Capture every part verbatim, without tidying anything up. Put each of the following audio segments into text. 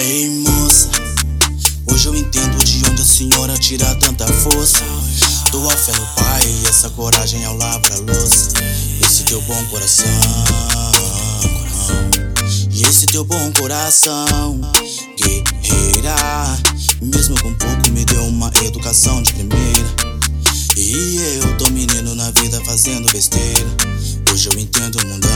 Ei moça, hoje eu entendo de onde a senhora tira tanta força. Tua fé no pai e essa coragem ao lavar a louça. Esse teu bom coração, e esse teu bom coração, guerreira, mesmo com pouco me deu uma educação de primeira. E eu tô menino na vida fazendo besteira. Hoje eu entendo o mundão,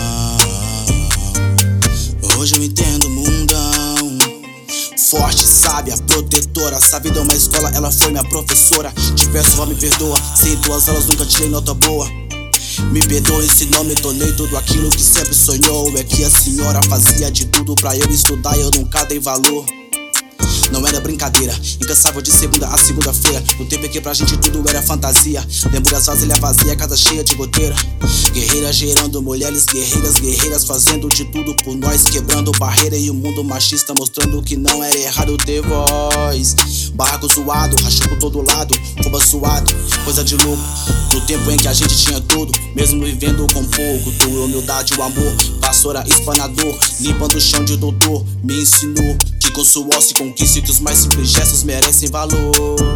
hoje eu entendo o mundão. Forte, sábia, protetora, sabe dar uma escola, ela foi minha professora. Te peço, vó, me perdoa, sem tuas aulas nunca tirei nota boa. Me perdoe se não me tornei tudo aquilo que sempre sonhou. É que a senhora fazia de tudo pra eu estudar e eu nunca dei valor. Não era brincadeira, incansável de segunda a segunda-feira. No tempo em que pra gente tudo era fantasia. Lembro das vasilhas vazias, casa cheia de goteira. Guerreiras gerando mulheres guerreiras, guerreiras fazendo de tudo por nós, quebrando barreira e o mundo machista mostrando que não era errado ter voz. Barraco zoado, racho por todo lado, rouba suado, coisa de louco. No tempo em que a gente tinha tudo, mesmo vivendo com pouco. Tua humildade, o amor, vassoura, espanador, limpando o chão de doutor, me ensinou que com suor se conquista, que os mais simples gestos merecem valor.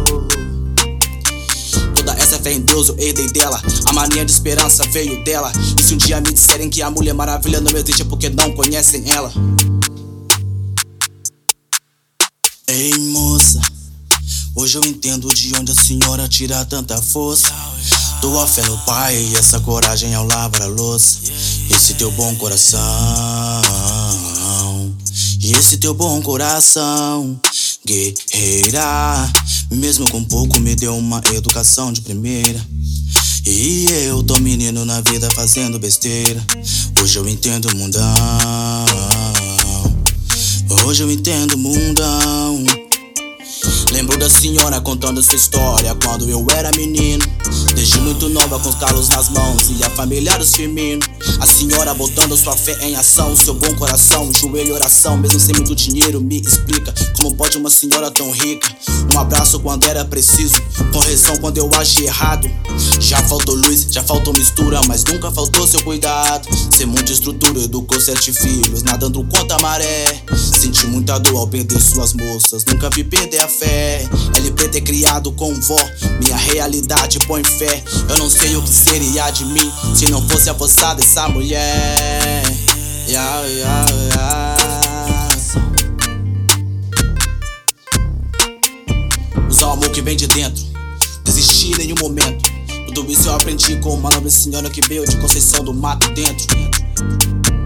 Toda essa fé em Deus eu herdei dela, a mania de esperança veio dela. E se um dia me disserem que a Mulher Maravilha não existe é porque não conhecem ela. Ei moça, hoje eu entendo de onde a senhora tira tanta força. Tua fé no pai e essa coragem ao lavar a louça. Esse teu bom coração, e esse teu bom coração, guerreira, mesmo com pouco me deu uma educação de primeira. E eu tô menino na vida fazendo besteira. Hoje eu entendo o mundão, hoje eu entendo o mundão. Lembro da senhora contando sua história quando eu era menino. Desde muito nova com os calos nas mãos e a família dos firminos. A senhora botando sua fé em ação, seu bom coração, joelho e oração. Mesmo sem muito dinheiro, me explica como pode uma senhora tão rica. Um abraço quando era preciso, correção quando eu agi errado. Já faltou luz, já faltou mistura, mas nunca faltou seu cuidado. Sem muita estrutura, educou sete filhos, nadando contra a maré. Senti muita dor ao perder suas moças, nunca vi perder a fé. L P ter criado com vó, minha realidade põe fé. Eu não sei o que seria de mim se não fosse a força dessa mulher. Yeah, yeah, yeah. Usar o amor que vem de dentro, desistir em nenhum momento. Tudo isso eu aprendi com uma nobre senhora que veio de Conceição do Mato dentro.